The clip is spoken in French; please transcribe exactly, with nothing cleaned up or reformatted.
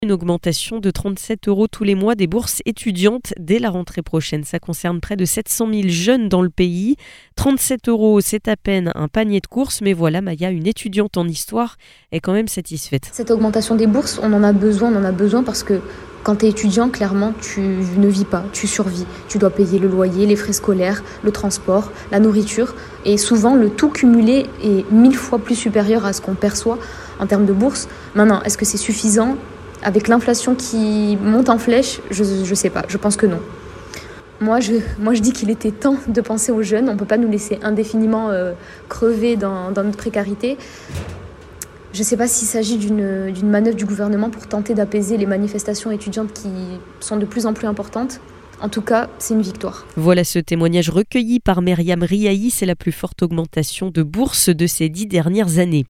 Une augmentation de trente-sept euros tous les mois des bourses étudiantes dès la rentrée prochaine. Ça concerne près de sept cent mille jeunes dans le pays. trente-sept euros, c'est à peine un panier de courses, mais voilà, Maya, une étudiante en histoire, est quand même satisfaite. Cette augmentation des bourses, on en a besoin, on en a besoin parce que quand tu es étudiant, clairement, tu ne vis pas, tu survis. Tu dois payer le loyer, les frais scolaires, le transport, la nourriture. Et souvent, le tout cumulé est mille fois plus supérieur à ce qu'on perçoit en termes de bourse. Maintenant, est-ce que c'est suffisant ? Avec l'inflation qui monte en flèche, je ne sais pas, je pense que non. Moi je, moi, je dis qu'il était temps de penser aux jeunes. On ne peut pas nous laisser indéfiniment euh, crever dans, dans notre précarité. Je ne sais pas s'il s'agit d'une, d'une manœuvre du gouvernement pour tenter d'apaiser les manifestations étudiantes qui sont de plus en plus importantes. En tout cas, c'est une victoire. Voilà ce témoignage recueilli par Myriam Riahi. C'est la plus forte augmentation de bourse de ces dix dernières années.